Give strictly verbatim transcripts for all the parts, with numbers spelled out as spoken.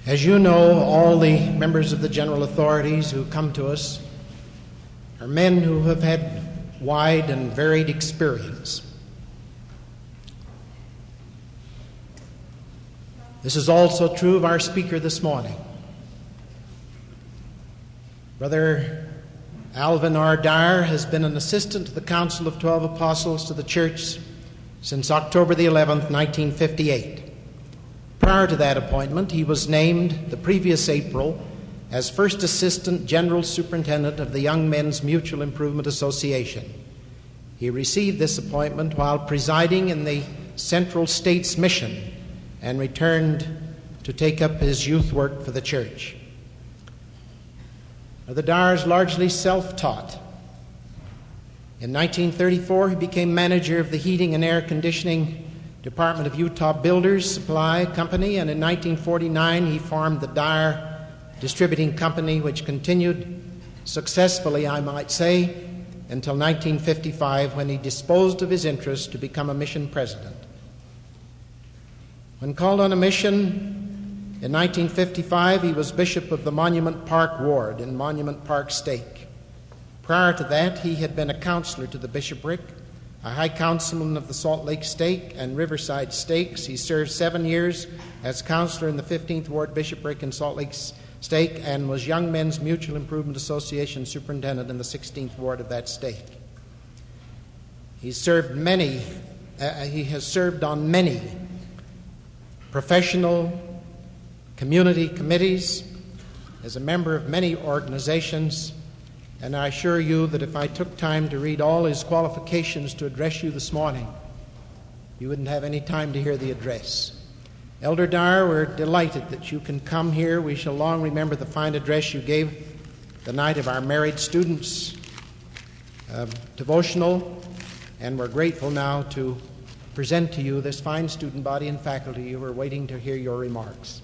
As you know, all the members of the general authorities who come to us are men who have had wide and varied experience. This is also true of our speaker this morning. Brother Alvin R. Dyer has been an assistant to the Council of Twelve Apostles to the Church since October the eleventh, nineteen fifty-eight. Prior to that appointment, he was named the previous April as First Assistant General Superintendent of the Young Men's Mutual Improvement Association. He received this appointment while presiding in the Central States Mission and returned to take up his youth work for the church. The Dyer is largely self-taught. In nineteen thirty-four, he became manager of the Heating and Air Conditioning Department of Utah Builders Supply Company, and in nineteen forty-nine he formed the Dyer Distributing Company, which continued successfully, I might say, until nineteen fifty-five, when he disposed of his interest to become a mission president. When called on a mission in nineteen fifty-five, he was bishop of the Monument Park Ward in Monument Park Stake. Prior to that, he had been a counselor to the bishopric, a high councilman of the Salt Lake Stake and Riverside Stakes. He served seven years as counselor in the fifteenth Ward bishopric in Salt Lake Stake and was Young Men's Mutual Improvement Association superintendent in the sixteenth Ward of that stake. He served many, uh, he has served on many professional community committees, as a member of many organizations, and I assure you that if I took time to read all his qualifications to address you this morning, you wouldn't have any time to hear the address. Elder Dyer, we're delighted that you can come here. We shall long remember the fine address you gave the night of our married students' uh, devotional, and we're grateful now to present to you this fine student body and faculty who are waiting to hear your remarks.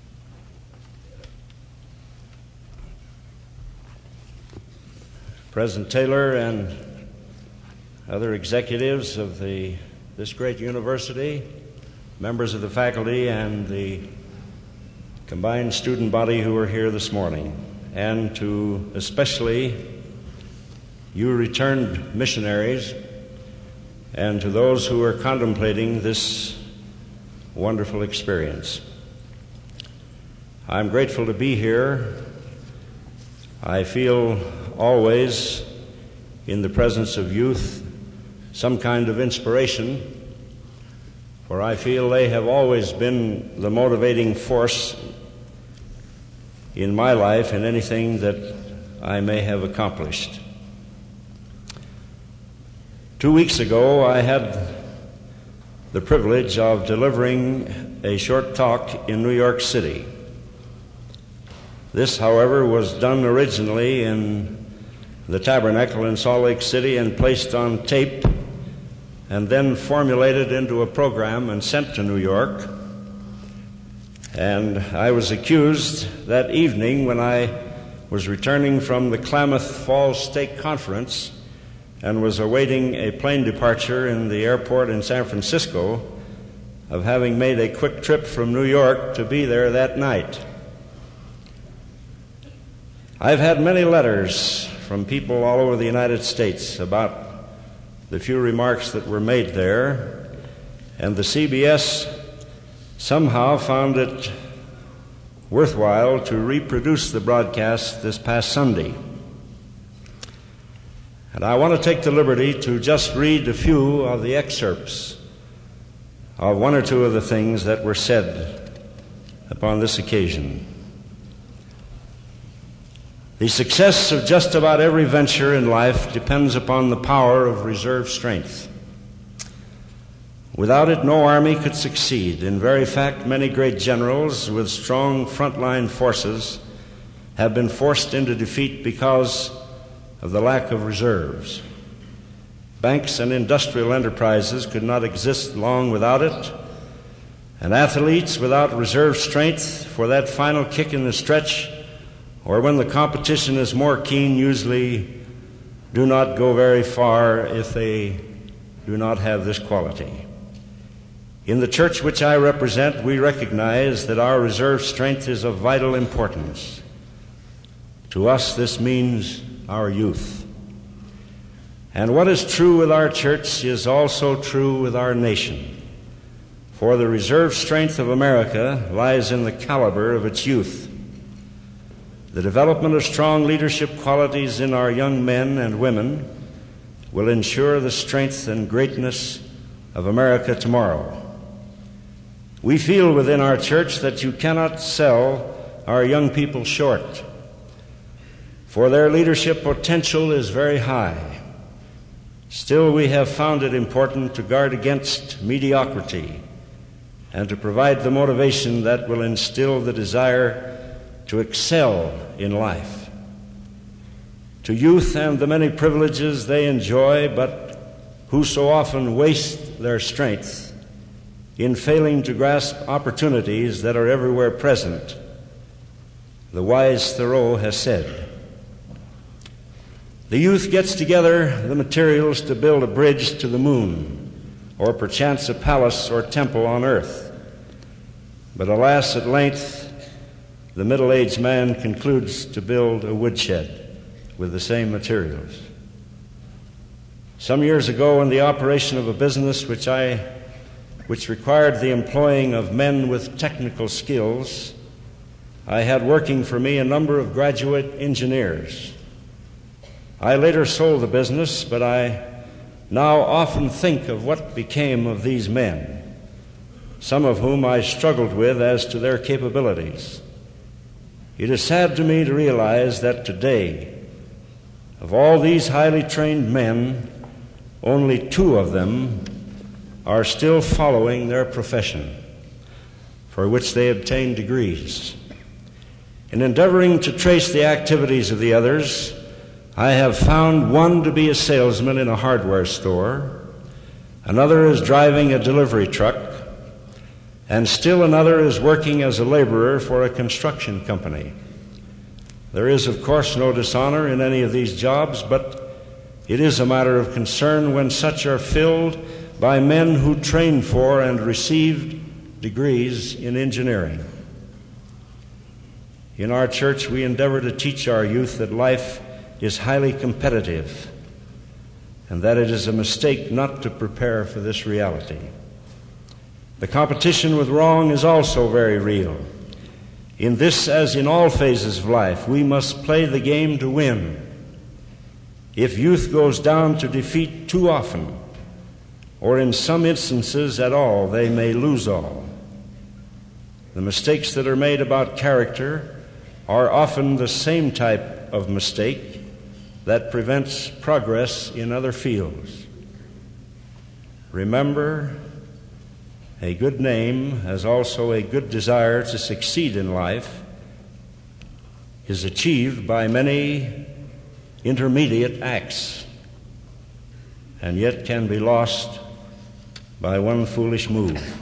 President Taylor and other executives of the, this great university, members of the faculty and the combined student body who are here this morning, and to especially you returned missionaries and to those who are contemplating this wonderful experience. I'm grateful to be here. I feel always in the presence of youth some kind of inspiration, for I feel they have always been the motivating force in my life in anything that I may have accomplished. Two weeks ago, I had the privilege of delivering a short talk in New York City. This, however, was done originally in the Tabernacle in Salt Lake City and placed on tape and then formulated into a program and sent to New York. And I was accused that evening when I was returning from the Klamath Falls Stake Conference and was awaiting a plane departure in the airport in San Francisco of having made a quick trip from New York to be there that night. I've had many letters from people all over the United States about the few remarks that were made there, and the C B S somehow found it worthwhile to reproduce the broadcast this past Sunday. And I want to take the liberty to just read a few of the excerpts of one or two of the things that were said upon this occasion. The success of just about every venture in life depends upon the power of reserve strength. Without it, no army could succeed. In very fact, many great generals with strong frontline forces have been forced into defeat because of the lack of reserves. Banks and industrial enterprises could not exist long without it, and athletes without reserve strength for that final kick in the stretch or when the competition is more keen usually do not go very far if they do not have this quality. In the church which I represent, we recognize that our reserve strength is of vital importance. To us, this means our youth. And what is true with our church is also true with our nation. For the reserve strength of America lies in the caliber of its youth. The development of strong leadership qualities in our young men and women will ensure the strength and greatness of America tomorrow. We feel within our church that you cannot sell our young people short, for their leadership potential is very high. Still, we have found it important to guard against mediocrity and to provide the motivation that will instill the desire to excel in life. To youth and the many privileges they enjoy, but who so often waste their strength in failing to grasp opportunities that are everywhere present, the wise Thoreau has said, "The youth gets together the materials to build a bridge to the moon, or perchance a palace or temple on earth. But alas, at length, the middle-aged man concludes to build a woodshed with the same materials." Some years ago, in the operation of a business which I which required the employing of men with technical skills, I had working for me a number of graduate engineers. I later sold the business, but I now often think of what became of these men, some of whom I struggled with as to their capabilities. It is sad to me to realize that today, of all these highly trained men, only two of them are still following their profession, for which they obtained degrees. In endeavoring to trace the activities of the others, I have found one to be a salesman in a hardware store, another is driving a delivery truck, and still another is working as a laborer for a construction company. There is, of course, no dishonor in any of these jobs, but it is a matter of concern when such are filled by men who trained for and received degrees in engineering. In our church, we endeavor to teach our youth that life is highly competitive and that it is a mistake not to prepare for this reality. The competition with wrong is also very real. In this, as in all phases of life, we must play the game to win. If youth goes down to defeat too often, or in some instances at all, they may lose all. The mistakes that are made about character are often the same type of mistake that prevents progress in other fields. Remember, a good name, as also a good desire to succeed in life, is achieved by many intermediate acts, and yet can be lost by one foolish move.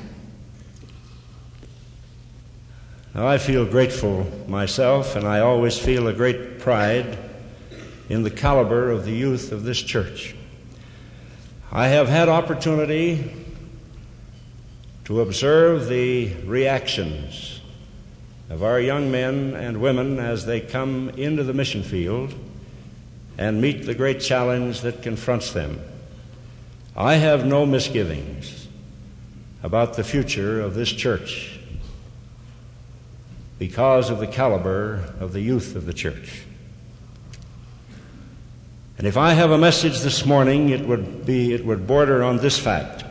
Now, I feel grateful myself, and I always feel a great pride in the caliber of the youth of this church. I have had opportunity to observe the reactions of our young men and women as they come into the mission field and meet the great challenge that confronts them. I have no misgivings about the future of this church because of the caliber of the youth of the church. And if I have a message this morning, it would be, it would border on this fact,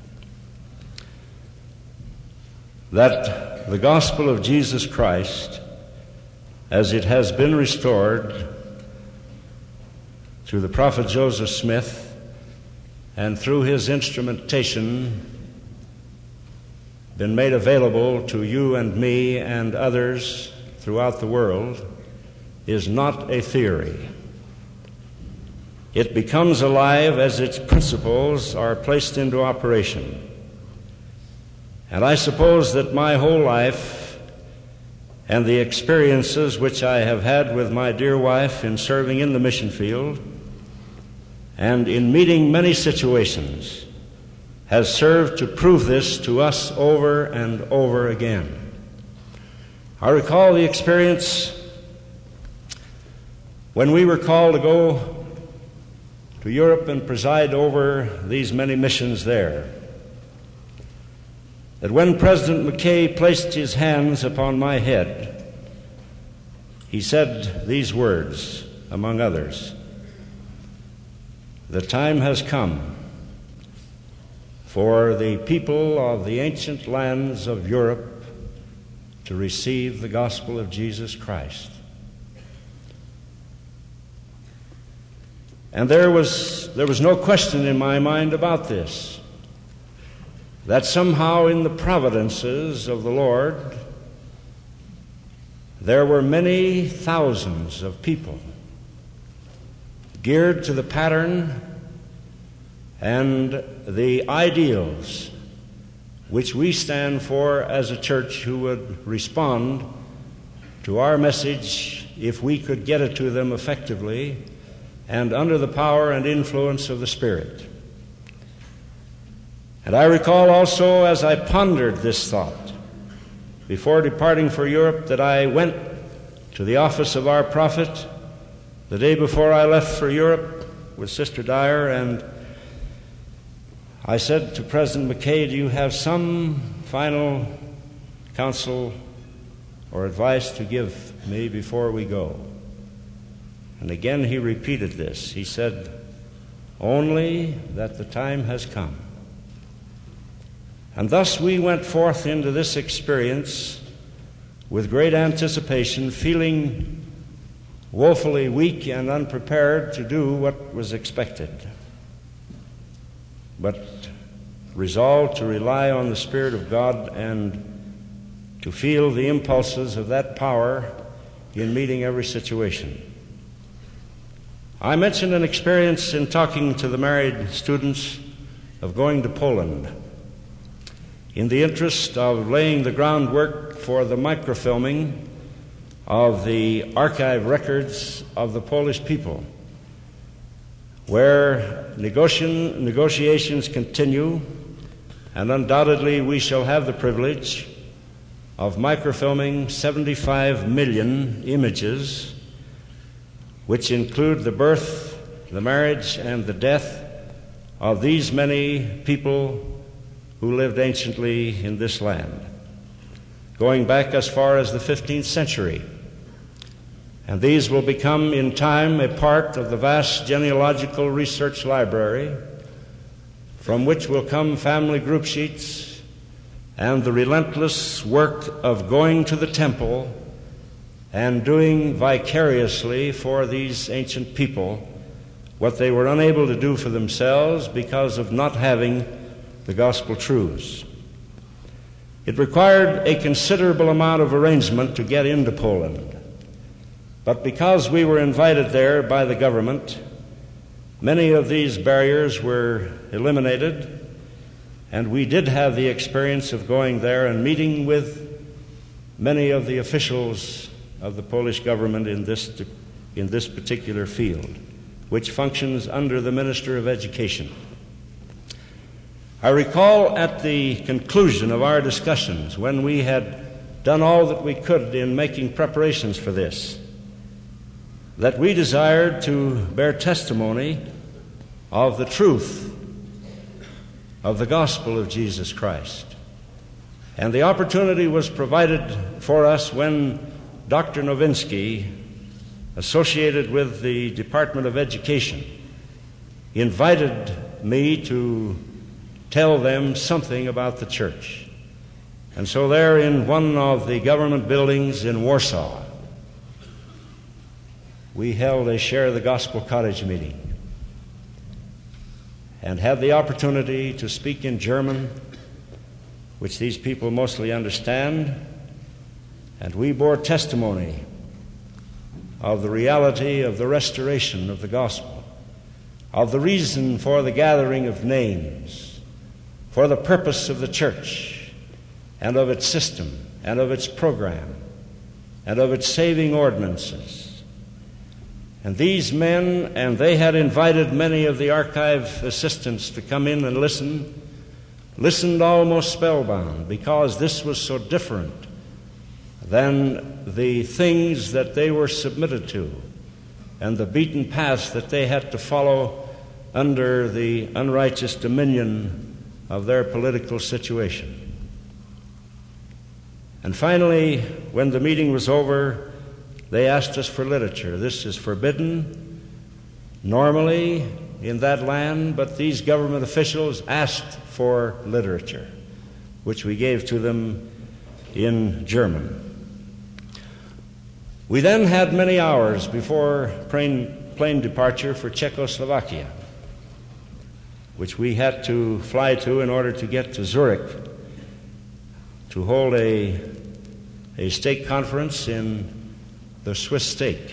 that the gospel of Jesus Christ, as it has been restored through the prophet Joseph Smith and through his instrumentation, been made available to you and me and others throughout the world, is not a theory. It becomes alive as its principles are placed into operation. And I suppose that my whole life and the experiences which I have had with my dear wife in serving in the mission field and in meeting many situations has served to prove this to us over and over again. I recall the experience when we were called to go to Europe and preside over these many missions there, that when President McKay placed his hands upon my head, he said these words, among others: "The time has come for the people of the ancient lands of Europe to receive the gospel of Jesus Christ." And there was, there was no question in my mind about this, that somehow in the providences of the Lord there were many thousands of people geared to the pattern and the ideals which we stand for as a church, who would respond to our message if we could get it to them effectively and under the power and influence of the Spirit. And I recall also, as I pondered this thought before departing for Europe, that I went to the office of our prophet the day before I left for Europe with Sister Dyer, and I said to President McKay, "Do you have some final counsel or advice to give me before we go?" And again he repeated this. He said, "Only that the time has come." And thus we went forth into this experience with great anticipation, feeling woefully weak and unprepared to do what was expected, but resolved to rely on the Spirit of God and to feel the impulses of that power in meeting every situation. I mentioned an experience in talking to the married students of going to Poland in the interest of laying the groundwork for the microfilming of the archive records of the Polish people, where negotiation, negotiations continue, and undoubtedly we shall have the privilege of microfilming seventy-five million images, which include the birth, the marriage, and the death of these many people who lived anciently in this land, going back as far as the fifteenth century. And these will become in time a part of the vast genealogical research library, from which will come family group sheets and the relentless work of going to the temple and doing vicariously for these ancient people what they were unable to do for themselves because of not having the gospel truths. It required a considerable amount of arrangement to get into Poland, but because we were invited there by the government, many of these barriers were eliminated, and we did have the experience of going there and meeting with many of the officials of the Polish government in this, in this particular field, which functions under the Minister of Education. I recall at the conclusion of our discussions, when we had done all that we could in making preparations for this, that we desired to bear testimony of the truth of the gospel of Jesus Christ. And the opportunity was provided for us when Doctor Nowinski, associated with the Department of Education, invited me to tell them something about the church. And so there in one of the government buildings in Warsaw, we held a Share the Gospel Cottage meeting and had the opportunity to speak in German, which these people mostly understand, and we bore testimony of the reality of the restoration of the gospel, of the reason for the gathering of names, for the purpose of the church, and of its system, and of its program, and of its saving ordinances. And these men, and they had invited many of the archive assistants to come in and listen, listened almost spellbound, because this was so different than the things that they were submitted to and the beaten paths that they had to follow under the unrighteous dominion of their political situation. And finally, when the meeting was over, they asked us for literature. This is forbidden normally in that land, but these government officials asked for literature, which we gave to them in German. We then had many hours before plane, plane departure for Czechoslovakia, which we had to fly to in order to get to Zurich to hold a, a stake conference in the Swiss stake.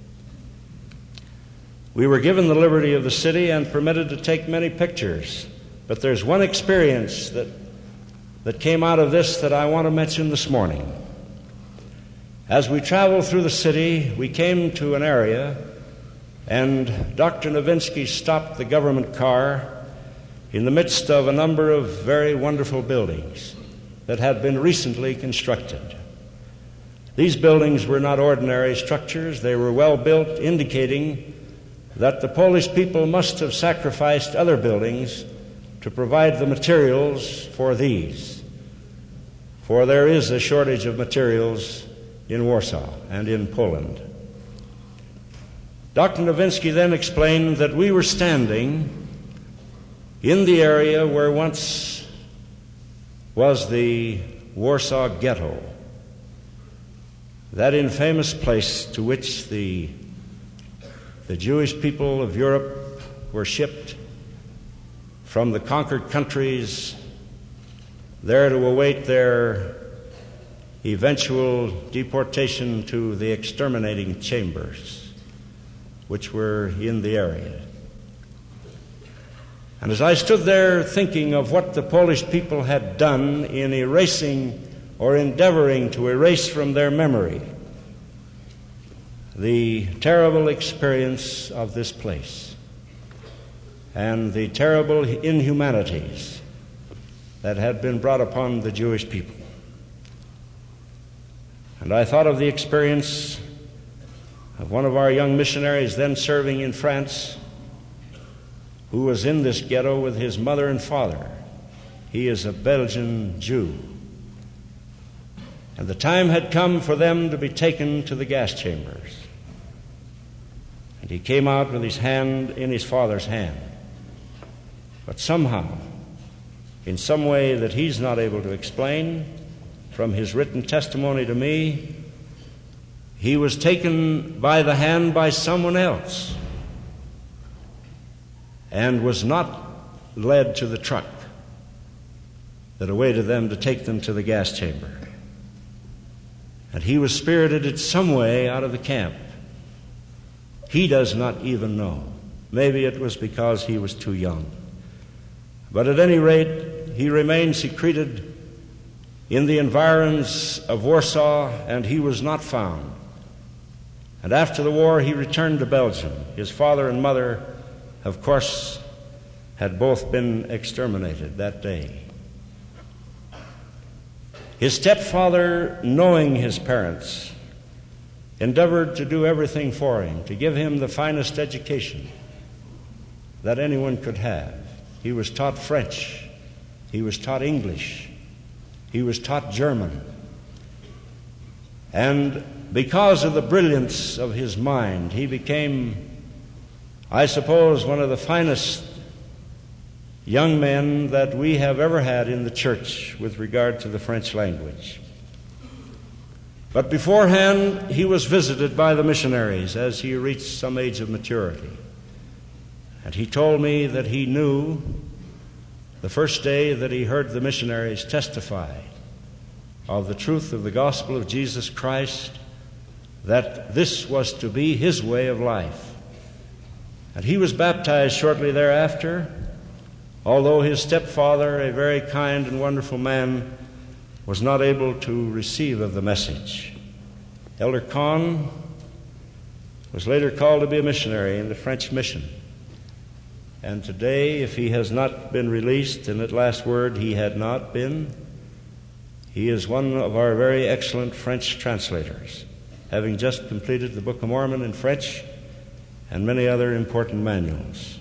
We were given the liberty of the city and permitted to take many pictures, but there's one experience that, that came out of this that I want to mention this morning. As we traveled through the city, we came to an area, and Doctor Novinsky stopped the government car in the midst of a number of very wonderful buildings that had been recently constructed. These buildings were not ordinary structures. They were well built, indicating that the Polish people must have sacrificed other buildings to provide the materials for these. For there is a shortage of materials in Warsaw and in Poland. Doctor Novinsky then explained that we were standing in the area where once was the Warsaw Ghetto, that infamous place to which the, the Jewish people of Europe were shipped from the conquered countries, there to await their eventual deportation to the exterminating chambers, which were in the area. And as I stood there thinking of what the Polish people had done in erasing or endeavoring to erase from their memory the terrible experience of this place and the terrible inhumanities that had been brought upon the Jewish people. And I thought of the experience of one of our young missionaries then serving in France, who was in this ghetto with his mother and father. He is a Belgian Jew. And the time had come for them to be taken to the gas chambers. And he came out with his hand in his father's hand. But somehow, in some way that he's not able to explain, from his written testimony to me, he was taken by the hand by someone else and was not led to the truck that awaited them to take them to the gas chamber. And he was spirited in some way out of the camp. He does not even know. Maybe it was because he was too young. But at any rate, he remained secreted in the environs of Warsaw, and he was not found. And after the war, he returned to Belgium. His father and mother, of course, had both been exterminated that day. His stepfather, knowing his parents, endeavored to do everything for him, to give him the finest education that anyone could have. He was taught French. He was taught English. He was taught German. And because of the brilliance of his mind, he became, I suppose, one of the finest young men that we have ever had in the church with regard to the French language. But beforehand, he was visited by the missionaries as he reached some age of maturity. And he told me that he knew the first day that he heard the missionaries testify of the truth of the gospel of Jesus Christ, that this was to be his way of life. And he was baptized shortly thereafter, although his stepfather, a very kind and wonderful man, was not able to receive of the message. Elder Kahn was later called to be a missionary in the French mission. And today, if he has not been released, and at last word he had not been, he is one of our very excellent French translators, having just completed the Book of Mormon in French and many other important manuals.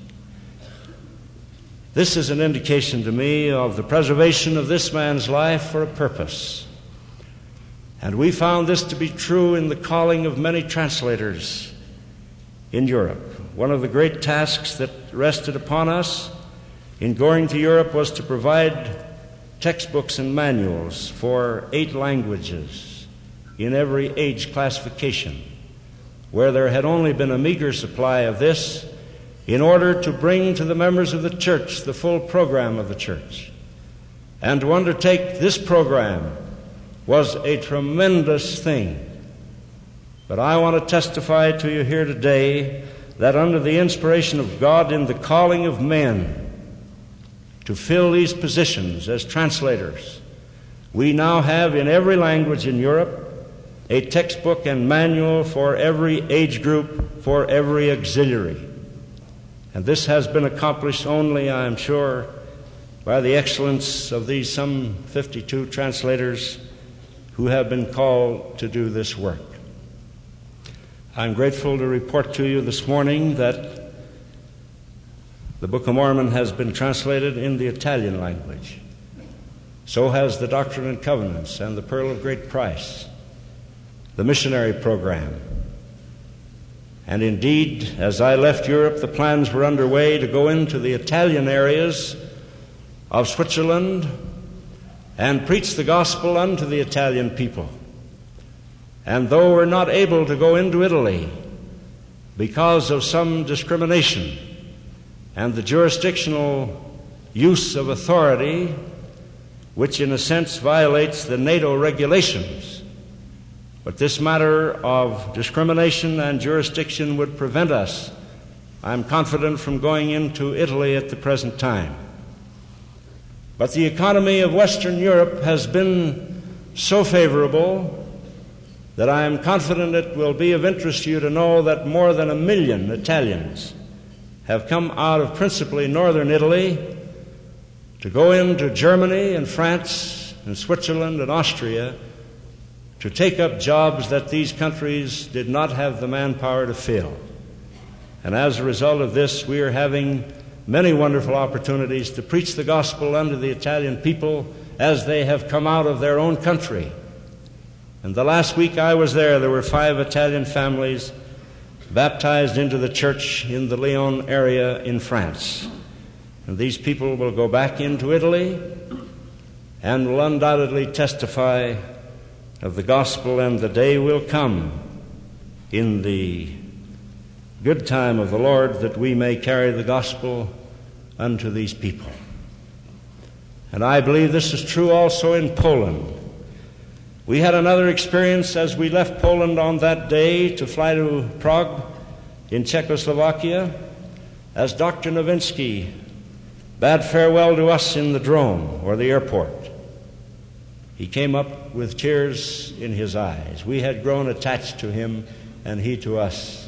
This is an indication to me of the preservation of this man's life for a purpose. And we found this to be true in the calling of many translators in Europe. One of the great tasks that rested upon us in going to Europe was to provide textbooks and manuals for eight languages in every age classification, where there had only been a meager supply of this, in order to bring to the members of the church the full program of the church. And to undertake this program was a tremendous thing. But I want to testify to you here today that under the inspiration of God in the calling of men to fill these positions as translators, we now have in every language in Europe a textbook and manual for every age group, for every auxiliary. And this has been accomplished only, I am sure, by the excellence of these some fifty-two translators who have been called to do this work. I'm grateful to report to you this morning that the Book of Mormon has been translated in the Italian language. So has the Doctrine and Covenants and the Pearl of Great Price, the missionary program. And indeed, as I left Europe, the plans were underway to go into the Italian areas of Switzerland and preach the gospel unto the Italian people. And though we're not able to go into Italy because of some discrimination and the jurisdictional use of authority, which in a sense violates the NATO regulations, but this matter of discrimination and jurisdiction would prevent us, I'm confident, from going into Italy at the present time. But the economy of Western Europe has been so favorable that I am confident it will be of interest to you to know that more than a million Italians have come out of principally northern Italy to go into Germany and France and Switzerland and Austria to take up jobs that these countries did not have the manpower to fill. And as a result of this, we are having many wonderful opportunities to preach the gospel unto the Italian people as they have come out of their own country. And the last week I was there, there were five Italian families baptized into the church in the Lyon area in France. And these people will go back into Italy and will undoubtedly testify of the gospel, and the day will come in the good time of the Lord that we may carry the gospel unto these people. And I believe this is true also in Poland. We had another experience as we left Poland on that day to fly to Prague in Czechoslovakia, as Doctor Nowinski bade farewell to us in the drome or the airport. He came up with tears in his eyes. We had grown attached to him and he to us.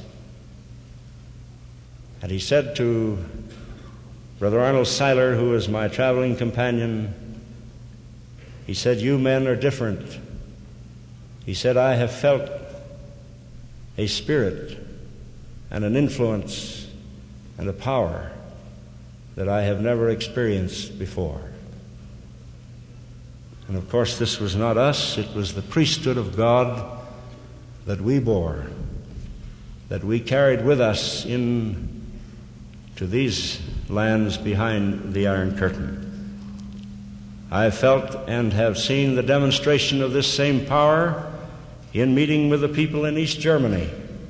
And he said to Brother Arnold Seiler, who was my traveling companion, he said, "You men are different." He said, "I have felt a spirit and an influence and a power that I have never experienced before." And of course, this was not us. It was the priesthood of God that we bore, that we carried with us in to these lands behind the Iron Curtain. I have felt and have seen the demonstration of this same power in meeting with the people in East Germany,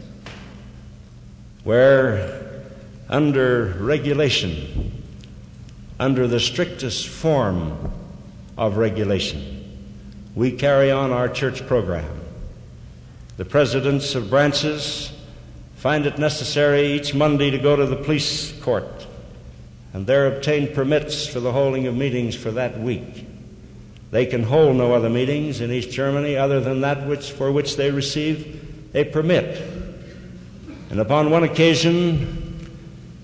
where under regulation, under the strictest form of regulation, we carry on our church program. The presidents of branches find it necessary each Monday to go to the police court and there obtain permits for the holding of meetings for that week. They can hold no other meetings in East Germany other than that which for which they receive a permit. And upon one occasion,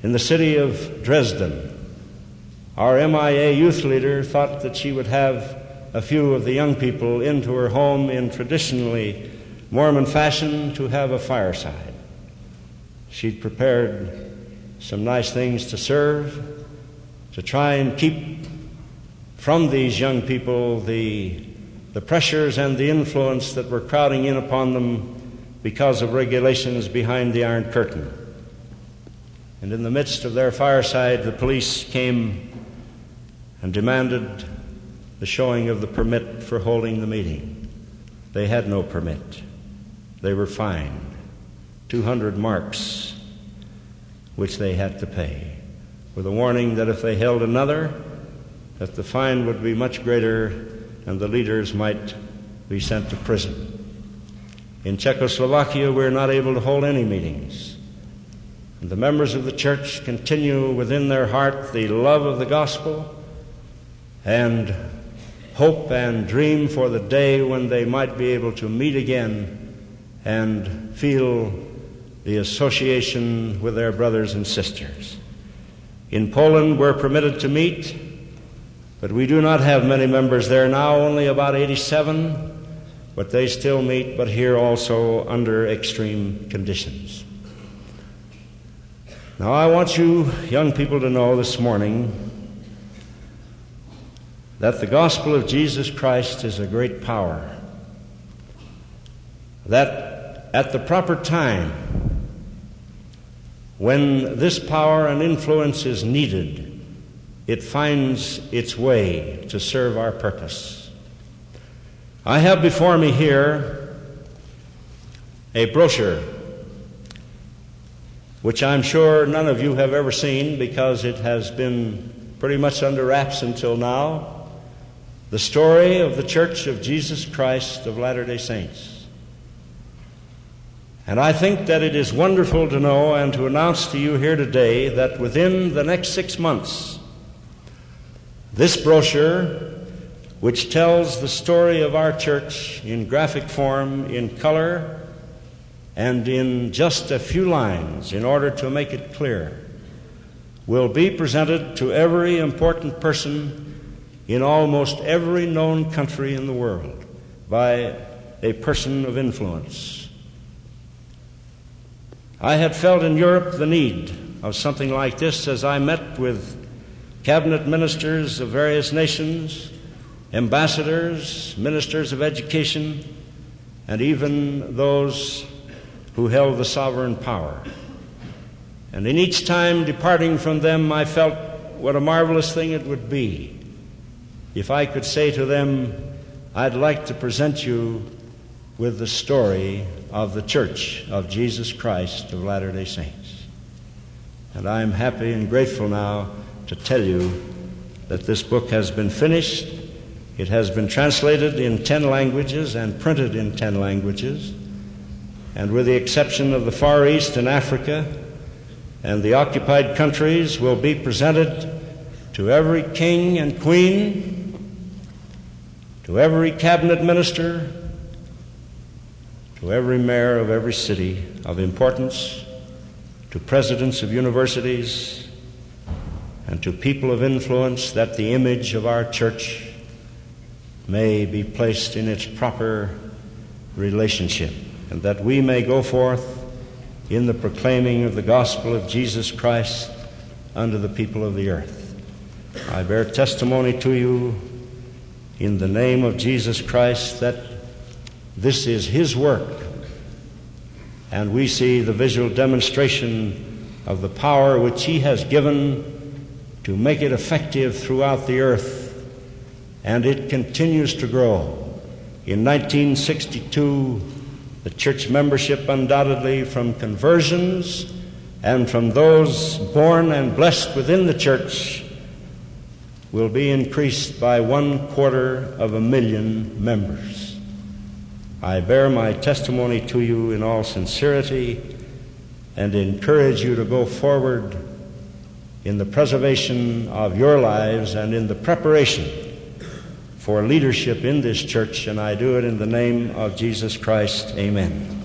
In the city of Dresden, our M I A youth leader thought that she would have a few of the young people into her home in traditionally Mormon fashion to have a fireside. She'd prepared some nice things to serve, to try and keep from these young people the, the pressures and the influence that were crowding in upon them because of regulations behind the Iron Curtain. And in the midst of their fireside, the police came and demanded the showing of the permit for holding the meeting. They had no permit. They were fined two hundred marks, which they had to pay, with a warning that if they held another, that the fine would be much greater and the leaders might be sent to prison. In Czechoslovakia, we're not able to hold any meetings. And the members of the church continue within their heart the love of the gospel and hope and dream for the day when they might be able to meet again and feel the association with their brothers and sisters. In Poland, we're permitted to meet, but we do not have many members there now, only about eighty-seven, but they still meet, but here also under extreme conditions. Now, I want you young people to know this morning that the gospel of Jesus Christ is a great power, that at the proper time, when this power and influence is needed, it finds its way to serve our purpose. I have before me here a brochure which I'm sure none of you have ever seen because it has been pretty much under wraps until now. The story of the Church of Jesus Christ of Latter-day Saints. And I think that it is wonderful to know and to announce to you here today that within the next six months, this brochure, which tells the story of our church in graphic form, in color, and in just a few lines in order to make it clear, will be presented to every important person in almost every known country in the world by a person of influence. I had felt in Europe the need of something like this as I met with cabinet ministers of various nations, ambassadors, ministers of education, and even those who held the sovereign power. And in each time departing from them, I felt what a marvelous thing it would be if I could say to them, I'd like to present you with the story of the Church of Jesus Christ of Latter-day Saints. And I'm happy and grateful now to tell you that this book has been finished. It has been translated in ten languages and printed in ten languages. And with the exception of the Far East and Africa and the occupied countries, will be presented to every king and queen, to every cabinet minister, to every mayor of every city of importance, to presidents of universities, and to people of influence, that the image of our church may be placed in its proper relationship, and that we may go forth in the proclaiming of the gospel of Jesus Christ unto the people of the earth. I bear testimony to you in the name of Jesus Christ that this is His work, and we see the visual demonstration of the power which He has given to make it effective throughout the earth, and it continues to grow. In nineteen sixty-two, the church membership undoubtedly from conversions and from those born and blessed within the church will be increased by one quarter of a million members. I bear my testimony to you in all sincerity and encourage you to go forward in the preservation of your lives and in the preparation for leadership in this church, and I do it in the name of Jesus Christ. Amen.